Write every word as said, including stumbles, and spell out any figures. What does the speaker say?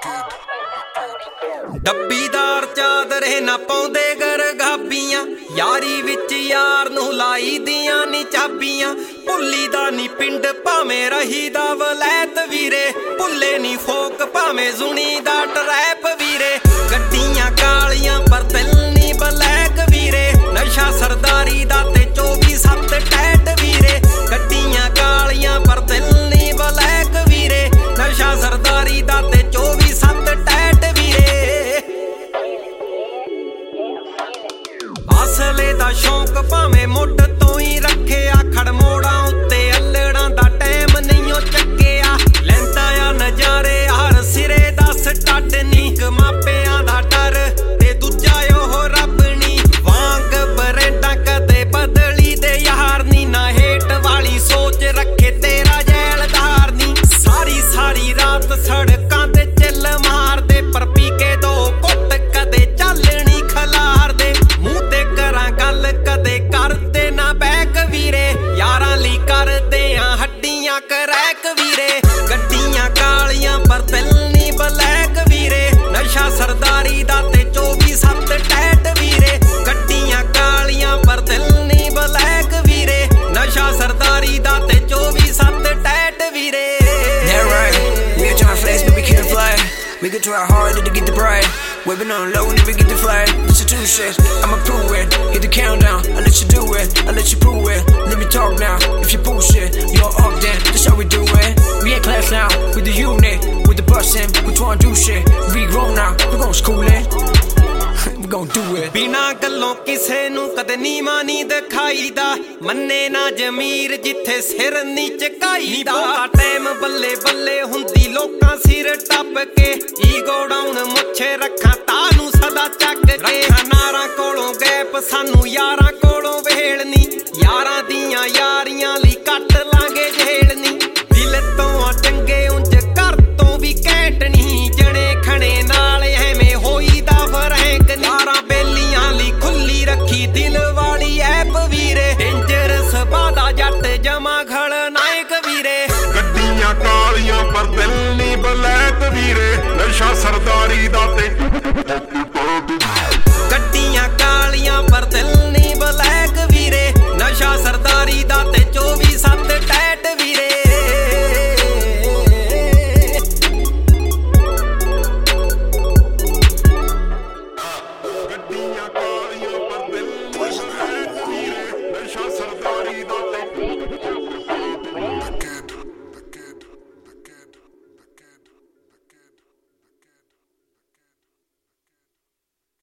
ਡੱਬੀਦਾਰ ਚਾਦਰੇ ਨਾ ਪਾਉਂਦੇ ਗਰਗਾਬੀਆਂ, ਯਾਰੀ ਵਿੱਚ ਯਾਰ ਨੂੰ ਲਾਈ ਦੀਆਂ ਨੀ ਚਾਬੀਆਂ। ਭੁੱਲੀ ਦਾ ਨੀ ਪਿੰਡ ਭਾਵੇਂ ਰਹੀ ਦਾ ਵਲੈਤ ਵੀਰੇ, ਭੁੱਲੇ ਨੀ ਫੋਕ ਭਾਵੇਂ ਜ਼ੁਣੀ ਦਾ ਟਰੈਪ ਵੀਰੇ। ਗੱਡੀਆਂ ਕਾਲੀਆਂ ਪਰ ਦਿਲ ਨੀ ਬਲੈਕ ਵੀਰੇ, ਨਸ਼ਾ ਸਰਦਾਰੀ ਦਾ ਤੇ ਚੌਵੀ ਸੱਤ ਟੈਟ ਵੀਰੇ। ਗੱਡੀਆਂ ਕਾਲੀਆਂ ਪਰ ਦਿਲ ਨੀ ਬਲੈਕ ਵੀਰੇ, ਨਸ਼ਾ ਸਰਦਾਰੀ ਦਾ ਤੇ ਚੌਵੀ ਸੱਤ ਟੈਟ ਵੀਰੇ। ਅਸਲੇ ਦਾ ਸ਼ੌਂਕ ਭਾਵੇਂ ਮੁੱਢ ਤੋਂ ਹੀ ਰੱਖਿਆ, ਖੜਮੋੜਾਂ ਉੱਤੇ ਅੱਲੜਾਂ ਦਾ ਟਾਈਮ ਨਹੀਂ ਉਹ ਚੱਕਿਆ। ਲੈਂਦਾ ਆ ਨਜ਼ਾਰੇ ਹਰ ਸਿਰੇ ਦਾ ਸਟੱਡ ਨੀ, ਮਾਪਿਆਂ ਦਾ ਡਰ ਤੇ ਦੂਜਾ ਉਹ ਰੱਬ ਨੀ। ਵਾਂਗ ਬਰੇਡਾਂ ਕਦੇ ਬਦਲੀ ਦੇ ਯਾਰ ਨੀ, ਨਾ ਹੇਠ ਵਾਲੀ ਸੋਚ ਰੱਖੇ ਤੇਰਾ ਜੈਲਦਾਰ ਨੀ। ਸਾਰੀ ਸਾਰੀ ਰਾਤ ਸੜਕਾਂ ਤੇ ਚੱਲ ਮਾਰਦੇ, ਪਰ ਪੀ ਕੇ ਦੋ ਕੁੱਟ ਕਦੇ ਚੱਲਣੀ ਖਲਾਰਦੇ। ਮੂੰਹ ਤੇ ਕਰਾਂ ਗੱਲ ਕਦੇ ਕਰਦੇ ਨਾ ਬੈਕ ਵੀਰੇ, ਯਾਰਾਂ ਲਈ ਕਰਦੇ ਆ ਹੱਡੀਆਂ ਕਰੈਕ ਵੀਰੇ। ਗੱਡੀਆਂ ਕਾਲੀਆਂ ਪਰ ਦਿਲ ਨੀ ਬਲੈਕ ਵੀਰੇ, ਨਸ਼ਾ ਸਰਦਾਰੀ ਦਾ ਤੇ ਚੌਵੀ ਸੱਤ ਟੈਟ ਵੀਰੇ। ਗੱਡੀਆਂ ਕਾਲੀਆਂ ਪਰ ਦਿਲ ਨੀ ਬਲੈਕ ਵੀਰੇ, ਨਸ਼ਾ ਸਰਦਾਰੀ ਦਾ ਤੇ ਚੌਵੀ ਸੱਤ ਟੈਟ ਵੀਰੇ। We could try harder to get the pride. Whipping on low, never get the flight. This is two shit, I'ma prove it. Hit the countdown, I'll let you do it. I'll let you prove it. Let me talk now, if you bullshit, you're up then, that's how we do it. We at class now, with the unit, with the bussin', we tryna do shit. We grown now, we gon' school it. We gon' do it. ਬਿਨਾ ਗੱਲੋਂ ਕਿਸੇ ਨੂੰ ਕਦੇ ਨੀਵਾਂ ਨੀ ਦਿਖਾਈਦਾ, ਮੰਨੇ ਨਾ ਜ਼ਮੀਰ ਜਿੱਥੇ ਸਿਰ ਨੀ ਝੁਕਾਈਦਾ। ਬਹੁਤਾ ਟਾਈਮ ਬੱਲੇ ਬੱਲੇ ਹੁੰਦੀ ਲੋਕਾਂ ਸਿਰ ਟੱਪ ਕੇ, ਈਗੋ ਡਾਊਨ ਮੁੱਛੇ ਰੱਖਾਂ ਤਾਨੂੰ ਸਦਾ ਚੱਕ ਕੇ। ਰੱਖਾਂ ਨਾਰਾਂ ਕੋਲੋਂ ਗੈਪ ਸਾਨੂੰ ਯਾਰਾਂ ਕੋਲੋਂ ਵੇਲਣੀ, ਯਾਰਾਂ ਦੀਆਂ ਯਾਰੀਆਂ ਲਈ ਕੱਟ ਲਾਂਗੇ ਝੇਲਣੀ। ਦਿਲ ਤੋਂ ਆ ਚੰਗੇ ਉਂਝ ਘਰ ਤੋਂ ਵੀ ਘੈਂਟ ਨਹੀਂ, ਜਣੇ ਖਣੇ ਨਾਲ ਐਵੇਂ ਹੋਈਦਾ ਫਰੈਂਕ। ਯਾਰਾਂ ਬੇਲੀਆਂ ਲਈ ਖੁੱਲੀ ਰੱਖੀ ਦਿਲ ਵਾਲੀ ਐਪ ਵੀਰੇ, ਡੇਂਜਰਸ ਬਾਦਾ ਜੱਟ ਜਮਾ ਖਲਨਾਇਕ ਵੀਰੇ। ਗੱਡੀਆਂ ਕਾਲੀਆਂ ਪਰ ਦਿਲ ਨੀ ਬਲੈਕ ਵੀਰੇ, ਨਸ਼ਾ ਸਰਦਾਰੀ ਦਾ ਤੇ ਗੱਡੀਆਂ ਕਾਲੀਆਂ ਪਰ ਦਿਲ ਨੀ ਬਲੈਕ ਵੀਰੇ, ਨਸ਼ਾ ਸਰਦਾਰੀ ਦਾ ਤੇ ਚੌਵੀ ਸੱਤ ਟੈਟ ਵੀਰੇ। ਗੱਡੀਆਂ ਕਾਲੀਆਂ